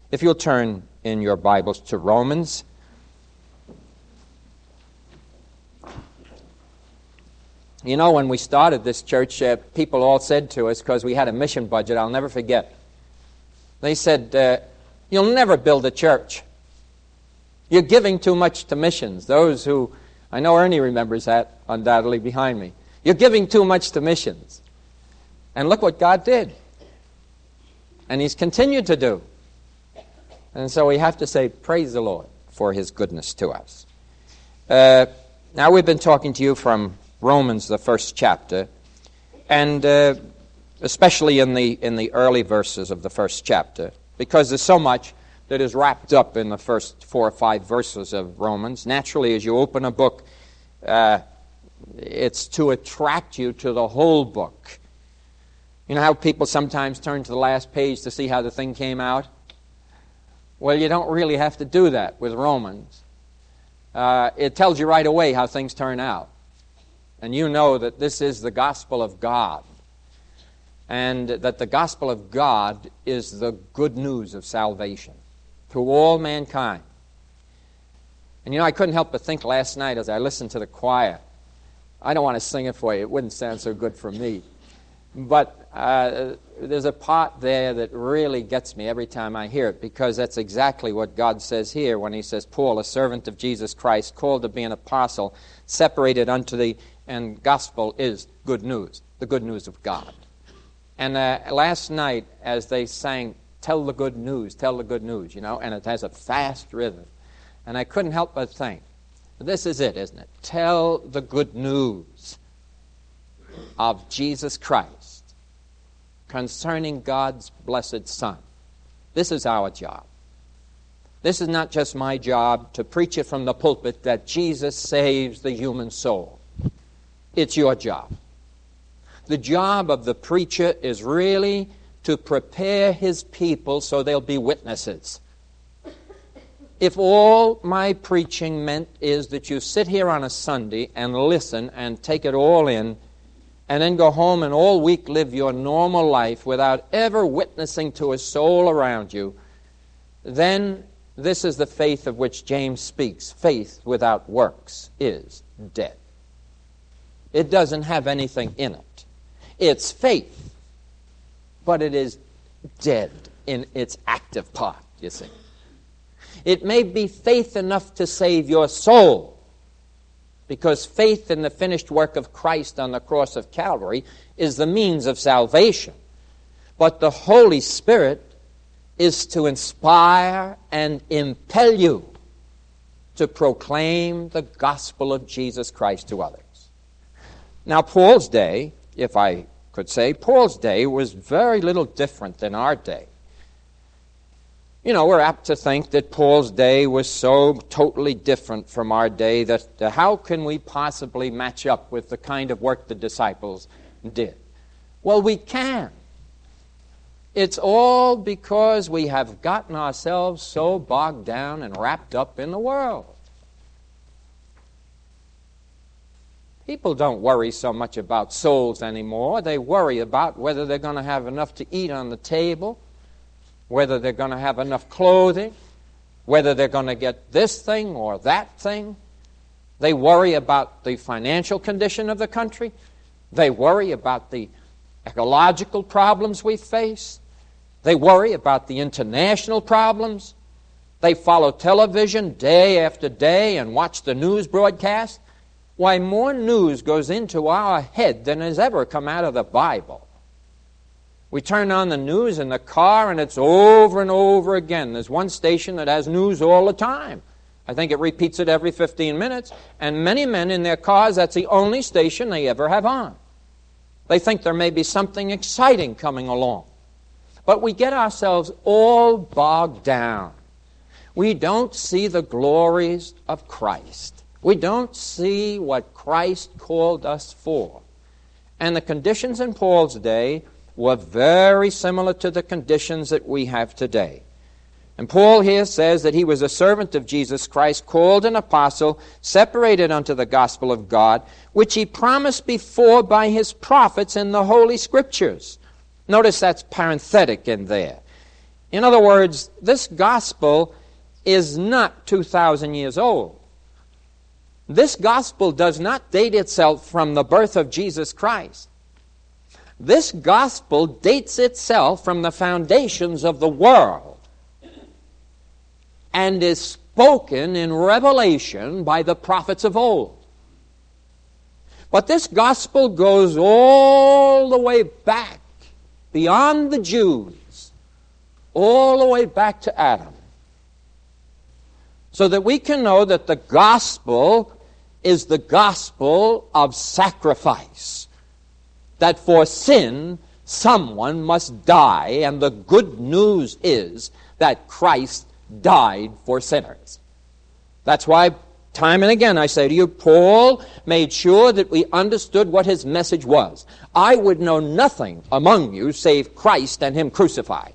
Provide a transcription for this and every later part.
If you'll turn in your Bibles to Romans. You know, when we started this church, people all said to us, because we had a mission budget, I'll never forget. They said, you'll never build a church. You're giving too much to missions. Those who, I know Ernie remembers that undoubtedly behind me. You're giving too much to missions. And look what God did. And He's continued to do. And so we have to say, praise the Lord for His goodness to us. Now we've been talking to you from Romans, the first chapter, and especially in the early verses of the first chapter, because there's so much that is wrapped up in the first 4 or 5 verses of Romans. Naturally, as you open a book, it's to attract you to the whole book. You know how people sometimes turn to the last page to see how the thing came out? Well, you don't really have to do that with Romans. It tells you right away how things turn out. And you know that this is the gospel of God. And that the gospel of God is the good news of salvation to all mankind. And you know, I couldn't help but think last night as I listened to the choir. I don't want to sing it for you. It wouldn't sound so good for me. But there's a part there that really gets me every time I hear it, because that's exactly what God says here when He says, Paul, a servant of Jesus Christ, called to be an apostle, separated unto the, and gospel is good news, the good news of God. And last night, as they sang, tell the good news, you know, and it has a fast rhythm. And I couldn't help but think, this is it, isn't it? Tell the good news of Jesus Christ concerning God's blessed Son. This is our job. This is not just my job to preach it from the pulpit that Jesus saves the human soul. It's your job. The job of the preacher is really to prepare his people so they'll be witnesses. If all my preaching meant is that you sit here on a Sunday and listen and take it all in, and then go home and all week live your normal life without ever witnessing to a soul around you, then this is the faith of which James speaks. Faith without works is dead. It doesn't have anything in it. It's faith, but it is dead in its active part, you see. It may be faith enough to save your soul, because faith in the finished work of Christ on the cross of Calvary is the means of salvation. But the Holy Spirit is to inspire and impel you to proclaim the gospel of Jesus Christ to others. Now, Paul's day, if I could say, Paul's day was very little different than our day. You know, we're apt to think that Paul's day was so totally different from our day that how can we possibly match up with the kind of work the disciples did? Well, we can. It's all because we have gotten ourselves so bogged down and wrapped up in the world. People don't worry so much about souls anymore. They worry about whether they're going to have enough to eat on the table, whether they're going to have enough clothing, whether they're going to get this thing or that thing. They worry about the financial condition of the country. They worry about the ecological problems we face. They worry about the international problems. They follow television day after day and watch the news broadcast. Why, more news goes into our head than has ever come out of the Bible. We turn on the news in the car and it's over and over again. There's one station that has news all the time. I think it repeats it every 15 minutes. And many men in their cars, that's the only station they ever have on. They think there may be something exciting coming along. But we get ourselves all bogged down. We don't see the glories of Christ. We don't see what Christ called us for. And the conditions in Paul's day were very similar to the conditions that we have today. And Paul here says that he was a servant of Jesus Christ, called an apostle, separated unto the gospel of God, which he promised before by his prophets in the Holy Scriptures. Notice that's parenthetic in there. In other words, this gospel is not 2,000 years old. This gospel does not date itself from the birth of Jesus Christ. This gospel dates itself from the foundations of the world and is spoken in Revelation by the prophets of old. But this gospel goes all the way back beyond the Jews, all the way back to Adam, so that we can know that the gospel is the gospel of sacrifice, that for sin someone must die, and the good news is that Christ died for sinners. That's why time and again I say to you, Paul made sure that we understood what his message was. I would know nothing among you save Christ and him crucified.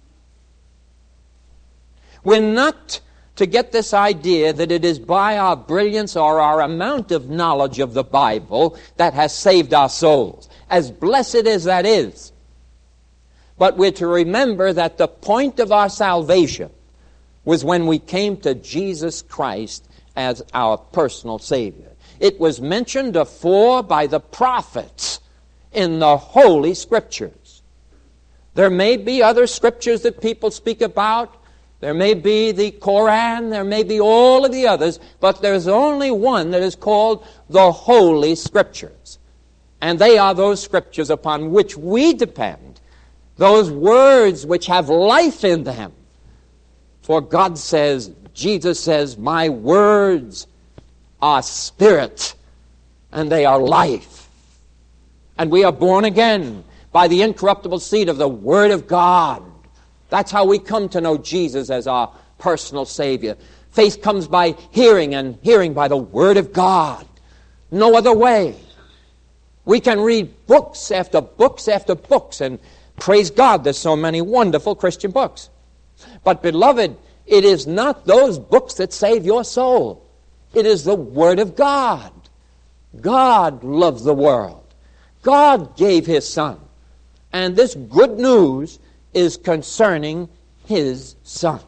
We're not to get this idea that it is by our brilliance or our amount of knowledge of the Bible that has saved our souls, as blessed as that is. But we're to remember that the point of our salvation was when we came to Jesus Christ as our personal Savior. It was mentioned afore by the prophets in the Holy Scriptures. There may be other scriptures that people speak about. There may be the Koran, there may be all of the others, but there's only one that is called the Holy Scriptures. And they are those scriptures upon which we depend, those words which have life in them. For God says, Jesus says, my words are spirit, and they are life. And we are born again by the incorruptible seed of the Word of God. That's how we come to know Jesus as our personal Savior. Faith comes by hearing, and hearing by the Word of God. No other way. We can read books after books after books, and praise God, there's so many wonderful Christian books. But beloved, it is not those books that save your soul. It is the Word of God. God loves the world. God gave His Son. And this good news is concerning His Son.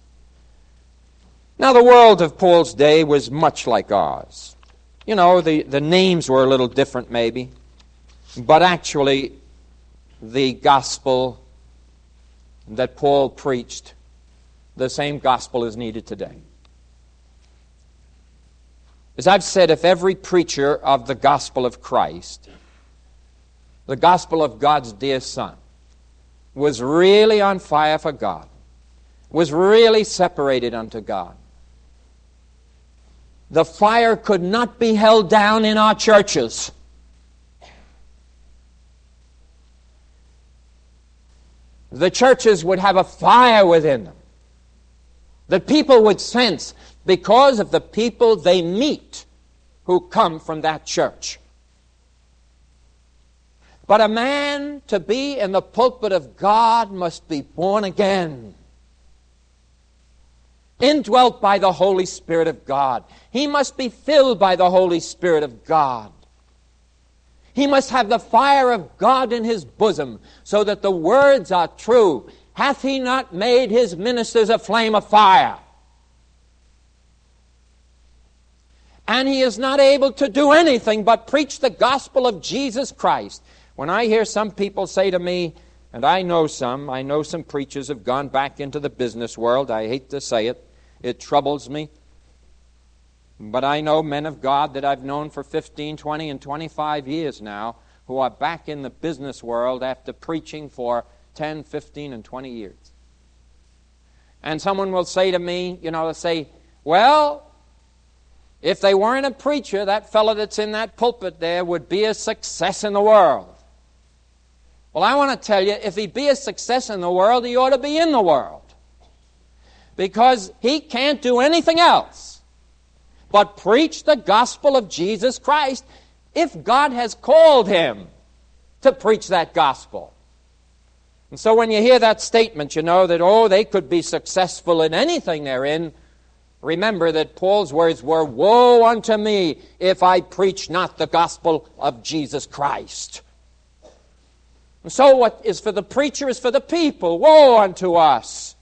Now, the world of Paul's day was much like ours. You know, the names were a little different maybe, but actually the gospel that Paul preached, the same gospel is needed today. As I've said, if every preacher of the gospel of Christ, the gospel of God's dear Son, was really on fire for God, was really separated unto God, the fire could not be held down in our churches. The churches would have a fire within them that people would sense because of the people they meet who come from that church. But a man to be in the pulpit of God must be born again, indwelt by the Holy Spirit of God. He must be filled by the Holy Spirit of God. He must have the fire of God in his bosom, so that the words are true. Hath He not made His ministers a flame of fire? And he is not able to do anything but preach the gospel of Jesus Christ. When I hear some people say to me, and I know some preachers have gone back into the business world. I hate to say it. It troubles me. But I know men of God that I've known for 15, 20, and 25 years now who are back in the business world after preaching for 10, 15, and 20 years. And someone will say to me, they'll say, well, if they weren't a preacher, that fellow that's in that pulpit there would be a success in the world. Well, I want to tell you, if he be a success in the world, he ought to be in the world. Because he can't do anything else but preach the gospel of Jesus Christ if God has called him to preach that gospel. And so when you hear that statement, that, they could be successful in anything they're in, remember that Paul's words were, woe unto me if I preach not the gospel of Jesus Christ. And so what is for the preacher is for the people. Woe unto us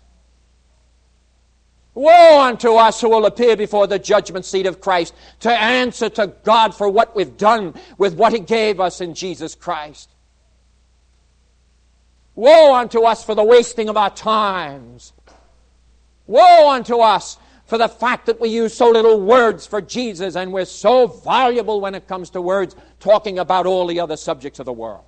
Woe unto us who will appear before the judgment seat of Christ to answer to God for what we've done with what He gave us in Jesus Christ. Woe unto us for the wasting of our times. Woe unto us for the fact that we use so little words for Jesus and we're so valuable when it comes to words talking about all the other subjects of the world.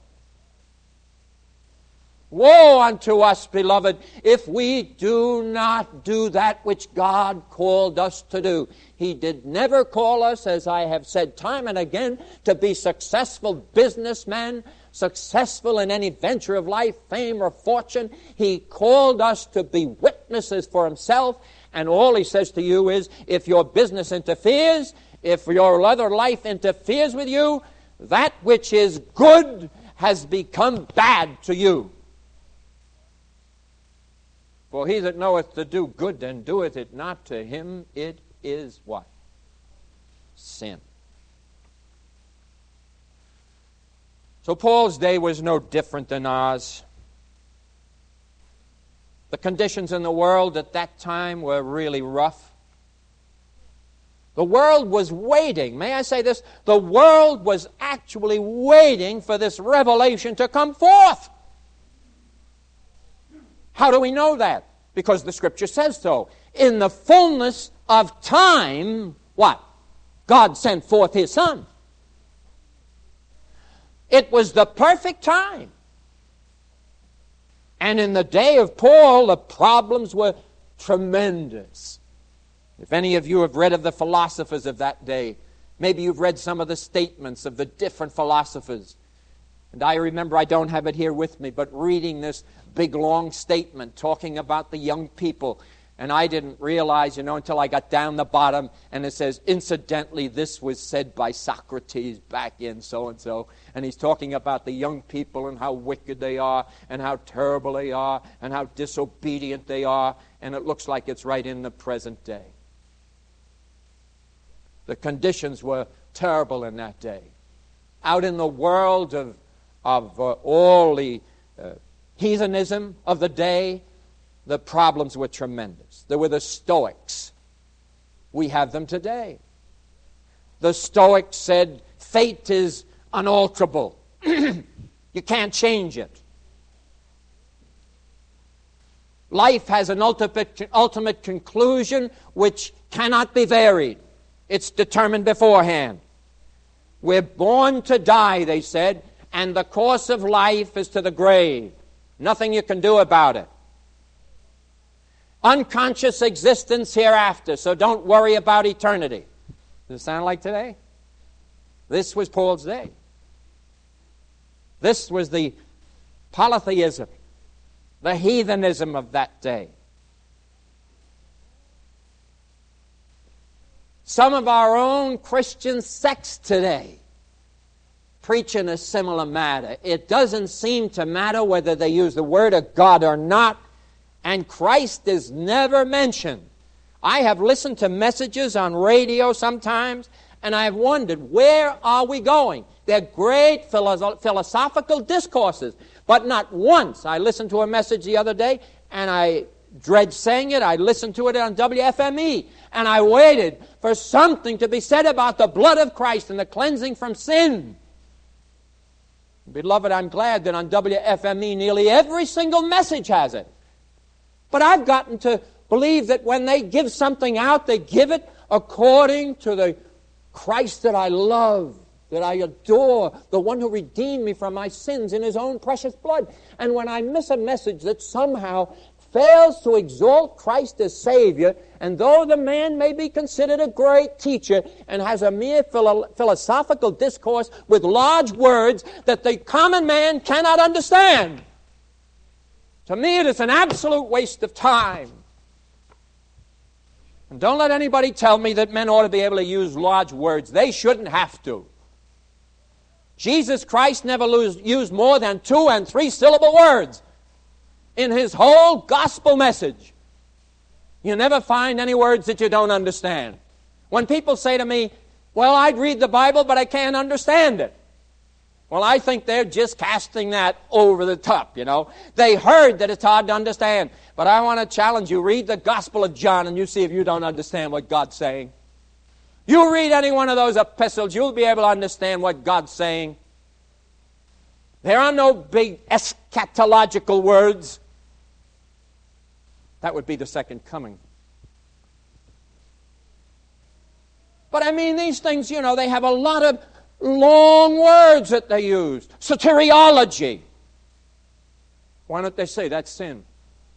Woe unto us, beloved, if we do not do that which God called us to do. He did never call us, as I have said time and again, to be successful businessmen, successful in any venture of life, fame or fortune. He called us to be witnesses for Himself, and all He says to you is, if your business interferes, if your other life interferes with you, that which is good has become bad to you. For he that knoweth to do good and doeth it not, to him it is what? Sin. So Paul's day was no different than ours. The conditions in the world at that time were really rough. The world was waiting. May I say this? The world was actually waiting for this revelation to come forth. How do we know that? Because the Scripture says so. In the fullness of time, what? God sent forth His Son. It was the perfect time. And in the day of Paul, the problems were tremendous. If any of you have read of the philosophers of that day, maybe you've read some of the statements of the different philosophers. And I remember, I don't have it here with me, but reading this big long statement talking about the young people. And I didn't realize, until I got down the bottom, and it says, incidentally, this was said by Socrates back in so-and-so. And he's talking about the young people and how wicked they are, and how terrible they are, and how disobedient they are. And it looks like it's right in the present day. The conditions were terrible in that day. Out in the world of all the heathenism of the day, the problems were tremendous. There were the Stoics. We have them today. The Stoics said, fate is unalterable. You can't change it. Life has an ultimate conclusion which cannot be varied. It's determined beforehand. We're born to die, they said, and the course of life is to the grave. Nothing you can do about it. Unconscious existence hereafter, so don't worry about eternity. Does it sound like today? This was Paul's day. This was the polytheism, the heathenism of that day. Some of our own Christian sects today preach in a similar matter. It doesn't seem to matter whether they use the Word of God or not, and Christ is never mentioned. I have listened to messages on radio sometimes, and I have wondered, where are we going? They're great philosophical discourses, but not once. I listened to a message the other day, and I dread saying it. I listened to it on WFME, and I waited for something to be said about the blood of Christ and the cleansing from sin. Beloved, I'm glad that on WFME nearly every single message has it. But I've gotten to believe that when they give something out, they give it according to the Christ that I love, that I adore, the one who redeemed me from my sins in His own precious blood. And when I miss a message that somehow fails to exalt Christ as Savior, and though the man may be considered a great teacher and has a mere philosophical discourse with large words that the common man cannot understand, to me it is an absolute waste of time. And don't let anybody tell me that men ought to be able to use large words. They shouldn't have to. Jesus Christ never used more than 2 and 3 syllable words in His whole gospel message. You never find any words that you don't understand. When people say to me, well, I'd read the Bible, but I can't understand it. Well, I think they're just casting that over the top, you know. They heard that it's hard to understand. But I want to challenge you. Read the Gospel of John and you see if you don't understand what God's saying. You read any one of those epistles, you'll be able to understand what God's saying. There are no big eschatological words. That would be the second coming. But I mean, these things, you know, they have a lot of long words that they use. Soteriology. Why don't they say that's sin?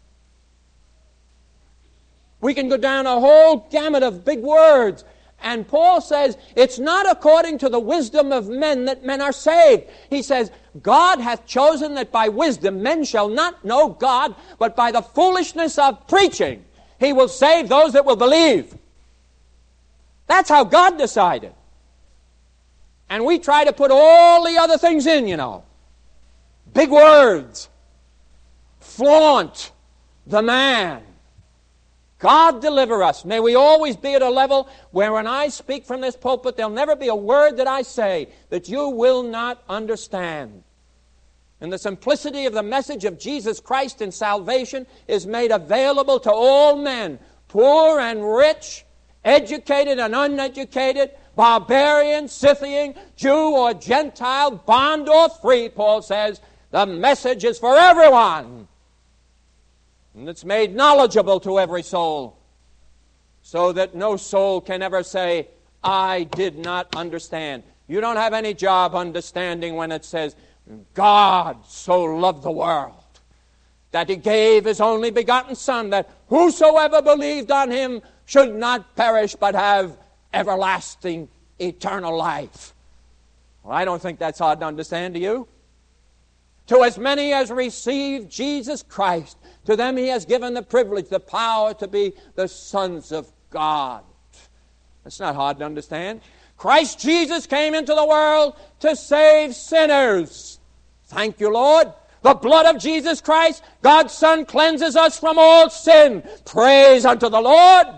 We can go down a whole gamut of big words. And Paul says, it's not according to the wisdom of men that men are saved. He says, God hath chosen that by wisdom men shall not know God, but by the foolishness of preaching He will save those that will believe. That's how God decided. And we try to put all the other things in, you know. Big words. Flaunt the man. God deliver us. May we always be at a level where when I speak from this pulpit, there'll never be a word that I say that you will not understand. And the simplicity of the message of Jesus Christ and salvation is made available to all men, poor and rich, educated and uneducated, barbarian, Scythian, Jew or Gentile, bond or free, Paul says. The message is for everyone. And it's made knowledgeable to every soul, so that no soul can ever say, I did not understand. You don't have any job understanding when it says, God so loved the world, that He gave His only begotten Son, that whosoever believed on Him should not perish, but have everlasting, eternal life. Well, I don't think that's hard to understand to you. To as many as received Jesus Christ, to them He has given the privilege, the power to be the sons of God. That's not hard to understand. Christ Jesus came into the world to save sinners. Thank you, Lord. The blood of Jesus Christ, God's Son, cleanses us from all sin. Praise unto the Lord.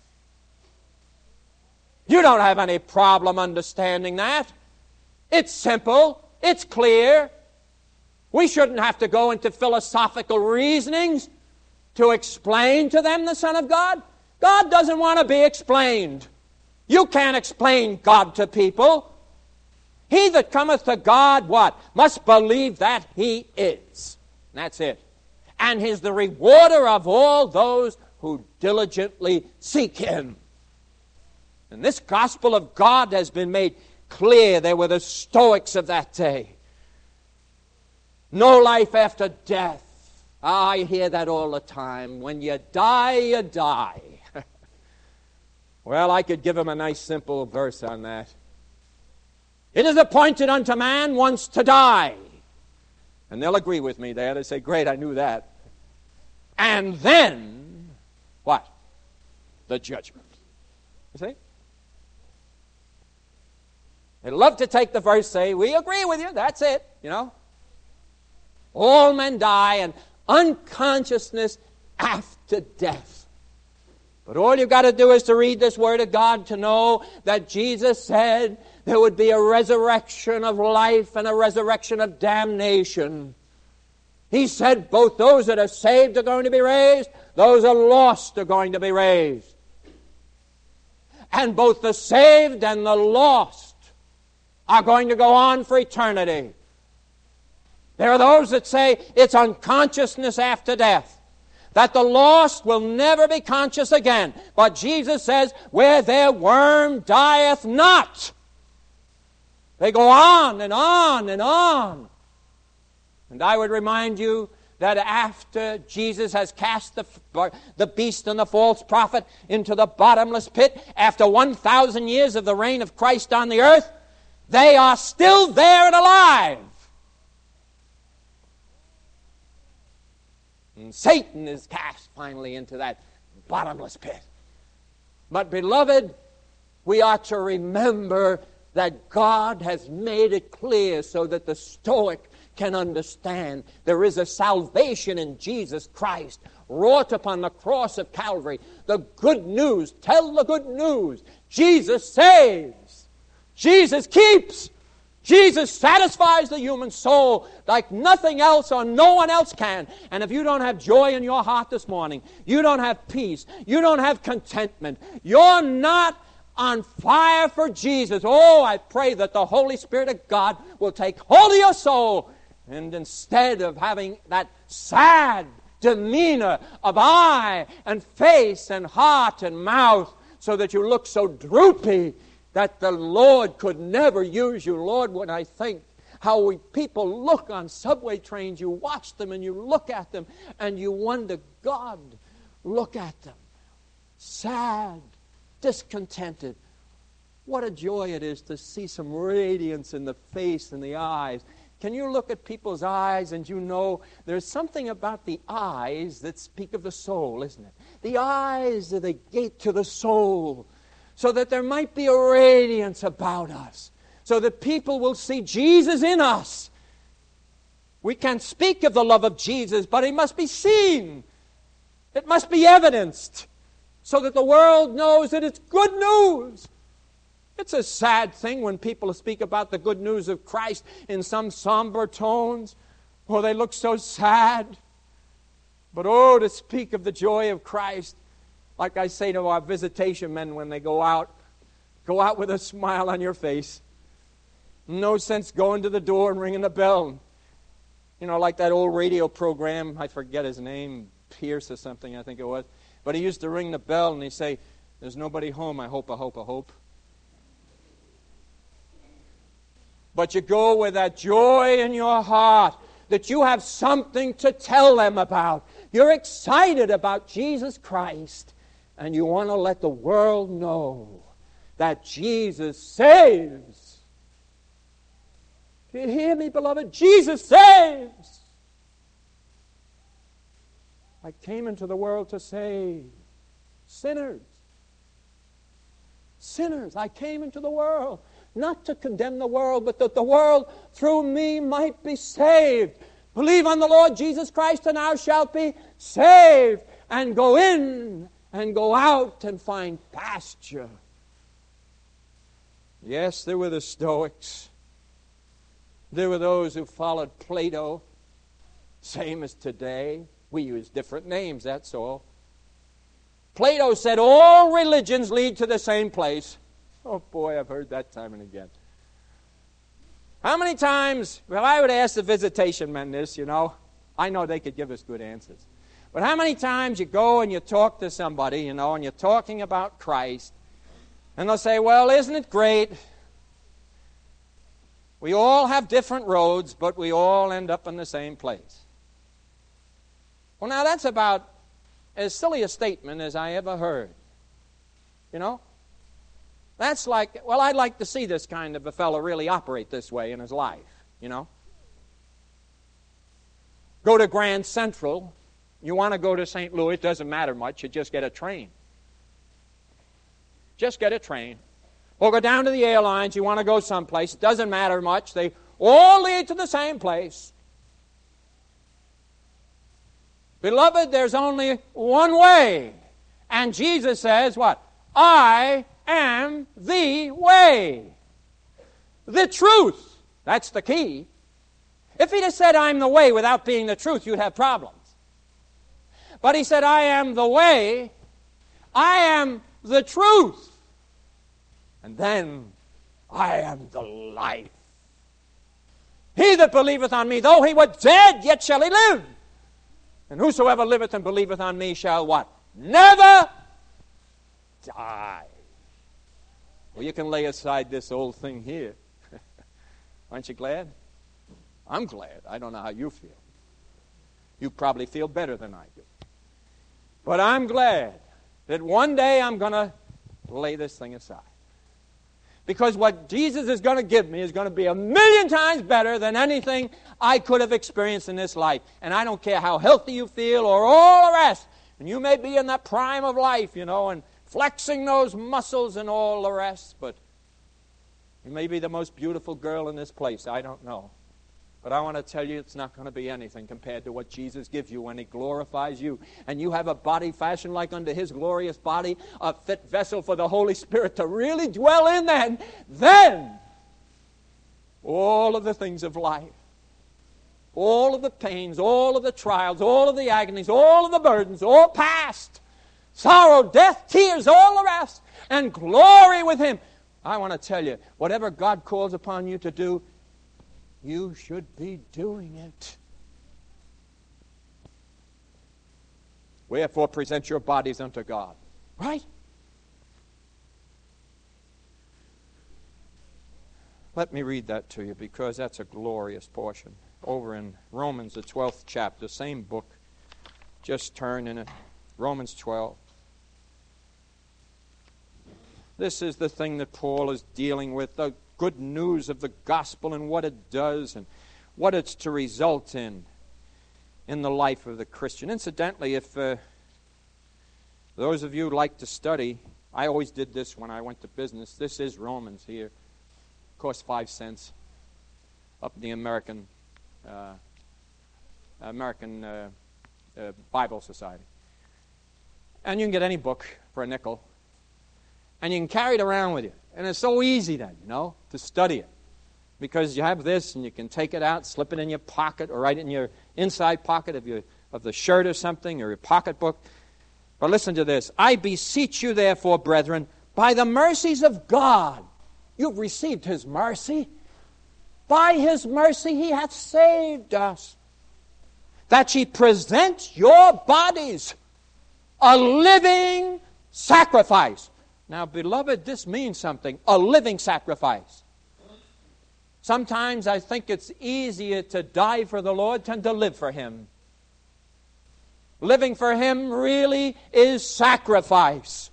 You don't have any problem understanding that. It's simple. It's clear. We shouldn't have to go into philosophical reasonings to explain to them the Son of God. God doesn't want to be explained. You can't explain God to people. He that cometh to God, what? Must believe that He is. That's it. And He's the rewarder of all those who diligently seek Him. And this gospel of God has been made clear. They were the Stoics of that day. No life after death. I hear that all the time. When you die, you die. Well, I could give them a nice simple verse on that. It is appointed unto man once to die. And they'll agree with me there. They say, great, I knew that. And then, what? The judgment. You see? They love to take the verse, say, we agree with you, that's it, you know. All men die, and unconsciousness after death. But all you've got to do is to read this Word of God to know that Jesus said there would be a resurrection of life and a resurrection of damnation. He said both those that are saved are going to be raised, those that are lost are going to be raised. And both the saved and the lost are going to go on for eternity. There are those that say it's unconsciousness after death, that the lost will never be conscious again. But Jesus says, where their worm dieth not. They go on and on and on. And I would remind you that after Jesus has cast the beast and the false prophet into the bottomless pit, after 1,000 years of the reign of Christ on the earth, they are still there and alive. And Satan is cast finally into that bottomless pit. But beloved, we are to remember that God has made it clear so that the Stoic can understand. There is a salvation in Jesus Christ wrought upon the cross of Calvary. The good news, tell the good news. Jesus saves. Jesus keeps. Jesus satisfies the human soul like nothing else or no one else can. And if you don't have joy in your heart this morning, you don't have peace, you don't have contentment, you're not on fire for Jesus. Oh, I pray that the Holy Spirit of God will take hold of your soul, and instead of having that sad demeanor of eye and face and heart and mouth so that you look so droopy that the Lord could never use you. Lord, when I think how people look on subway trains, you watch them and you look at them and you wonder, God, look at them. Sad, discontented. What a joy it is to see some radiance in the face and the eyes. Can you look at people's eyes and you know there's something about the eyes that speak of the soul, isn't it? The eyes are the gate to the soul, so that there might be a radiance about us, so that people will see Jesus in us. We can speak of the love of Jesus, but He must be seen. It must be evidenced, so that the world knows that it's good news. It's a sad thing when people speak about the good news of Christ in some somber tones, or they look so sad. But oh, to speak of the joy of Christ, like I say to our visitation men when they go out with a smile on your face. No sense going to the door and ringing the bell. You know, like that old radio program, I forget his name, Pierce or something, I think it was. But he used to ring the bell and he'd say, "There's nobody home, I hope, I hope, I hope." But you go with that joy in your heart that you have something to tell them about. You're excited about Jesus Christ. And you want to let the world know that Jesus saves. Do you hear me, beloved? Jesus saves. I came into the world to save sinners. Sinners. I came into the world not to condemn the world, but that the world through me might be saved. Believe on the Lord Jesus Christ and thou shalt be saved, and go in and go out and find pasture. Yes, there were the Stoics. There were those who followed Plato. Same as today. We use different names, that's all. Plato said all religions lead to the same place. Oh boy, I've heard that time and again. How many times, well, I would ask the visitation men this, you know. I know they could give us good answers. But how many times you go and you talk to somebody, you know, and you're talking about Christ, and they'll say, "Well, isn't it great? We all have different roads, but we all end up in the same place." Well, now that's about as silly a statement as I ever heard. You know? That's like, well, I'd like to see this kind of a fellow really operate this way in his life, you know? Go to Grand Central. You want to go to St. Louis, it doesn't matter much. You just get a train. Just get a train. Or go down to the airlines. You want to go someplace. It doesn't matter much. They all lead to the same place. Beloved, there's only one way. And Jesus says what? I am the way. The truth. That's the key. If he'd have said, I'm the way, without being the truth, you'd have problems. But he said, I am the way, I am the truth, and then I am the life. He that believeth on me, though he were dead, yet shall he live. And whosoever liveth and believeth on me shall what? Never die. Well, you can lay aside this old thing here. Aren't you glad? I'm glad. I don't know how you feel. You probably feel better than I do. But I'm glad that one day I'm going to lay this thing aside. Because what Jesus is going to give me is going to be 1,000,000 times better than anything I could have experienced in this life. And I don't care how healthy you feel or all the rest. And you may be in that prime of life, you know, and flexing those muscles and all the rest. But you may be the most beautiful girl in this place. I don't know. But I want to tell you, it's not going to be anything compared to what Jesus gives you when He glorifies you. And you have a body fashioned like unto His glorious body, a fit vessel for the Holy Spirit to really dwell in then all of the things of life, all of the pains, all of the trials, all of the agonies, all of the burdens, all past. Sorrow, death, tears, all the rest, and glory with Him. I want to tell you, whatever God calls upon you to do, you should be doing it. Wherefore present your bodies unto God. Right? Let me read that to you because that's a glorious portion. Over in Romans, the 12th chapter, same book. Just turn in it. Romans 12. This is the thing that Paul is dealing with, the good news of the gospel and what it does and what it's to result in the life of the Christian. Incidentally, if those of you who like to study, I always did this when I went to business. This is Romans here. Cost 5 cents up in the American Bible Society. And you can get any book for a nickel. And you can carry it around with you. And it's so easy then, to study it. Because you have this and you can take it out, slip it in your pocket or right in your inside pocket of the shirt or something or your pocketbook. But listen to this. I beseech you therefore, brethren, by the mercies of God. You've received His mercy. By His mercy He hath saved us. That ye present your bodies a living sacrifice. Now, beloved, this means something. A living sacrifice. Sometimes I think it's easier to die for the Lord than to live for Him. Living for Him really is sacrifice.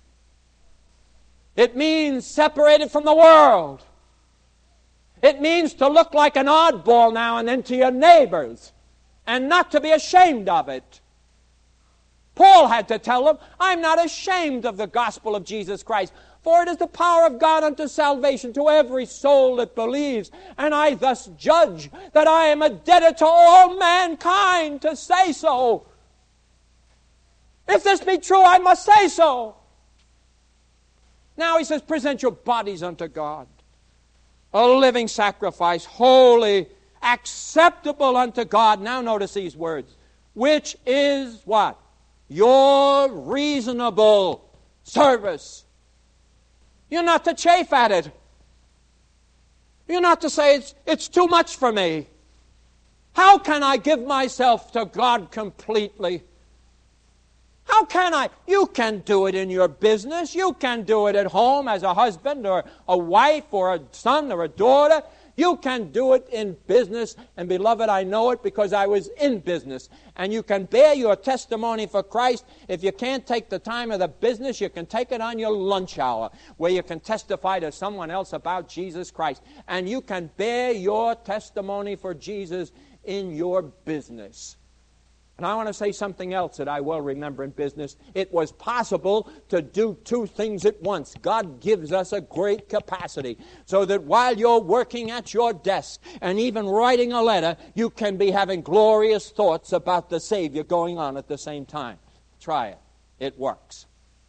It means separated from the world. It means to look like an oddball now and then to your neighbors and not to be ashamed of it. Paul had to tell them, I'm not ashamed of the gospel of Jesus Christ, for it is the power of God unto salvation to every soul that believes. And I thus judge that I am a debtor to all mankind to say so. If this be true, I must say so. Now he says, present your bodies unto God, a living sacrifice, holy, acceptable unto God. Now notice these words, which is what? Your reasonable service. You're not to chafe at it. You're not to say it's too much for me. How can I give myself to God completely? How can I? You can do it in your business. You can do it at home as a husband or a wife or a son or a daughter. You can do it in business. And beloved, I know it because I was in business. And you can bear your testimony for Christ. If you can't take the time of the business, you can take it on your lunch hour, where you can testify to someone else about Jesus Christ. And you can bear your testimony for Jesus in your business. And I want to say something else that I well remember in business. It was possible to do two things at once. God gives us a great capacity so that while you're working at your desk and even writing a letter, you can be having glorious thoughts about the Savior going on at the same time. Try it. It works.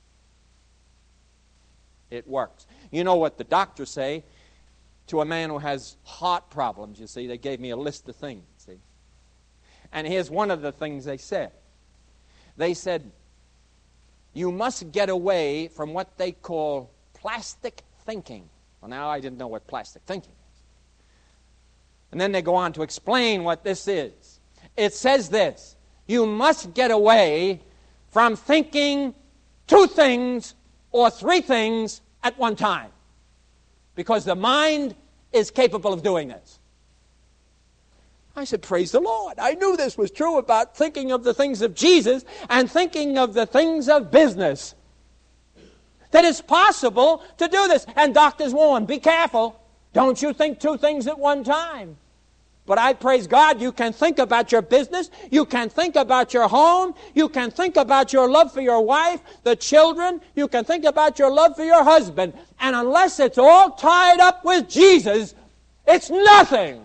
It works. You know what the doctors say to a man who has heart problems, you see. They gave me a list of things, see. And here's one of the things they said. They said, you must get away from what they call plastic thinking. Well, now I didn't know what plastic thinking is. And then they go on to explain what this is. It says this, you must get away from thinking two things or three things at one time. Because the mind is capable of doing this. I said, praise the Lord. I knew this was true about thinking of the things of Jesus and thinking of the things of business. That it's possible to do this. And doctors warn, be careful. Don't you think two things at one time. But I praise God, you can think about your business. You can think about your home. You can think about your love for your wife, the children. You can think about your love for your husband. And unless it's all tied up with Jesus, it's nothing.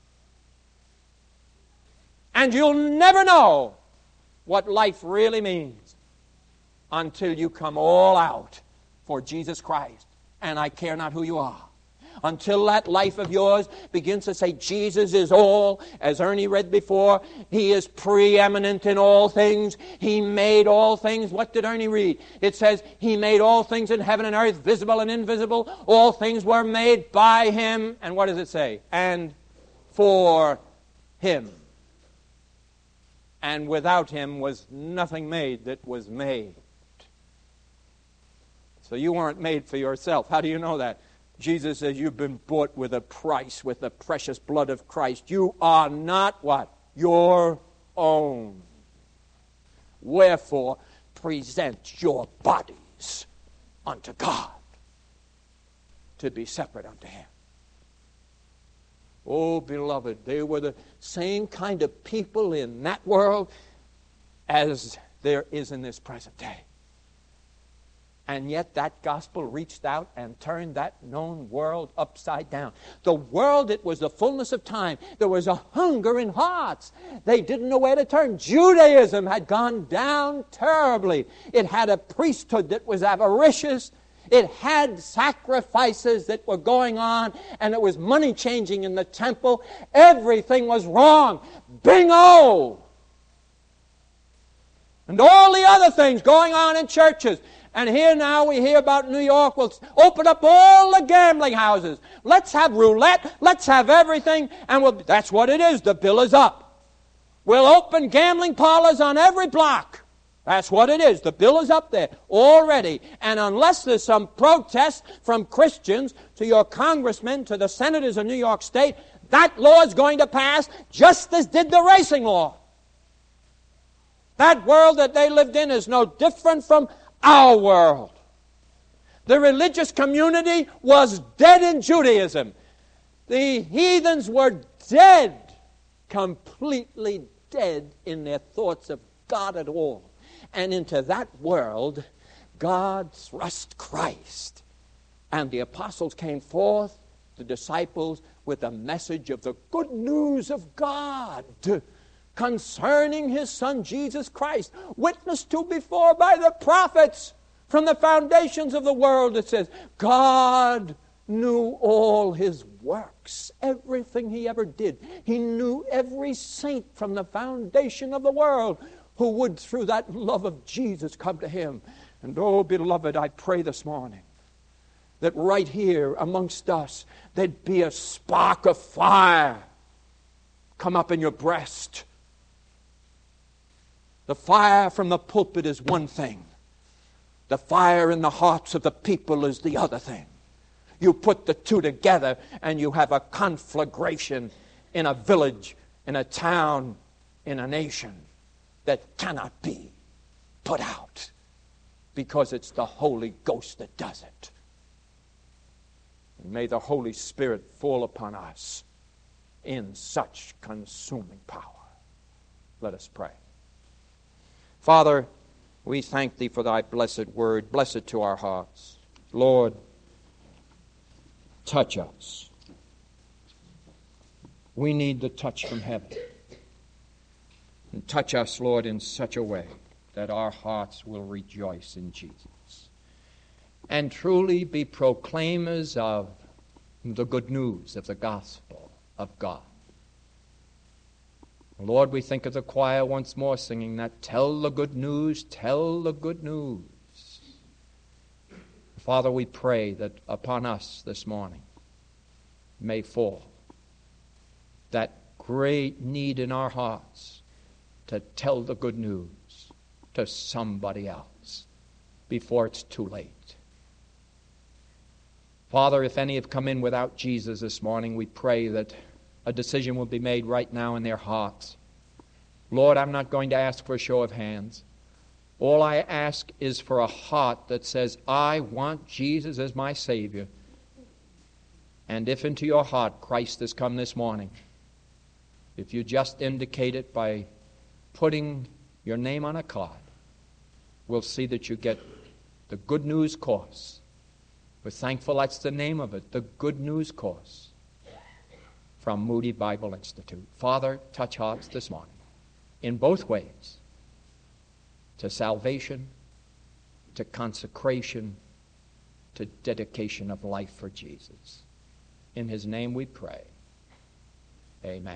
And you'll never know what life really means until you come all out for Jesus Christ. And I care not who you are. Until that life of yours begins to say, Jesus is all, as Ernie read before, He is preeminent in all things. He made all things. What did Ernie read? It says, He made all things in heaven and earth, visible and invisible. All things were made by Him. And what does it say? And for Him. And without Him was nothing made that was made. So you weren't made for yourself. How do you know that? Jesus says you've been bought with a price, with the precious blood of Christ. You are not what? Your own. Wherefore, present your bodies unto God to be separate unto Him. Oh, beloved, they were the same kind of people in that world as there is in this present day. And yet that gospel reached out and turned that known world upside down. The world, it was the fullness of time. There was a hunger in hearts. They didn't know where to turn. Judaism had gone down terribly. It had a priesthood that was avaricious. It had sacrifices that were going on, and it was money changing in the temple. Everything was wrong. Bingo! And all the other things going on in churches. And here now we hear about New York. We'll open up all the gambling houses. Let's have roulette. Let's have everything. And that's what it is. The bill is up. We'll open gambling parlors on every block. That's what it is. The bill is up there already. And unless there's some protest from Christians to your congressmen, to the senators of New York State, that law is going to pass just as did the racing law. That world that they lived in is no different from our world. The religious community was dead in Judaism. The heathens were dead, completely dead in their thoughts of God at all. And into that world, God thrust Christ. And the apostles came forth, the disciples, with a message of the good news of God concerning His Son, Jesus Christ, witnessed to before by the prophets from the foundations of the world. It says, God knew all His works, everything He ever did. He knew every saint from the foundation of the world who would, through that love of Jesus, come to Him. And oh, beloved, I pray this morning that right here amongst us, there'd be a spark of fire come up in your breast. The fire from the pulpit is one thing. The fire in the hearts of the people is the other thing. You put the two together and you have a conflagration in a village, in a town, in a nation that cannot be put out because it's the Holy Ghost that does it. And may the Holy Spirit fall upon us in such consuming power. Let us pray. Father, we thank Thee for Thy blessed word. Bless it to our hearts. Lord, touch us. We need the touch from heaven. And touch us, Lord, in such a way that our hearts will rejoice in Jesus and truly be proclaimers of the good news of the gospel of God. Lord, we think of the choir once more singing that, tell the good news, tell the good news. Father, we pray that upon us this morning may fall that great need in our hearts to tell the good news to somebody else before it's too late. Father, if any have come in without Jesus this morning, we pray that a decision will be made right now in their hearts. Lord, I'm not going to ask for a show of hands. All I ask is for a heart that says, I want Jesus as my Savior. And if into your heart Christ has come this morning, if you just indicate it by putting your name on a card, we'll see that you get the Good News Course. We're thankful that's the name of it, the Good News Course from Moody Bible Institute. Father, touch hearts this morning in both ways, to salvation, to consecration, to dedication of life for Jesus. In His name we pray. Amen.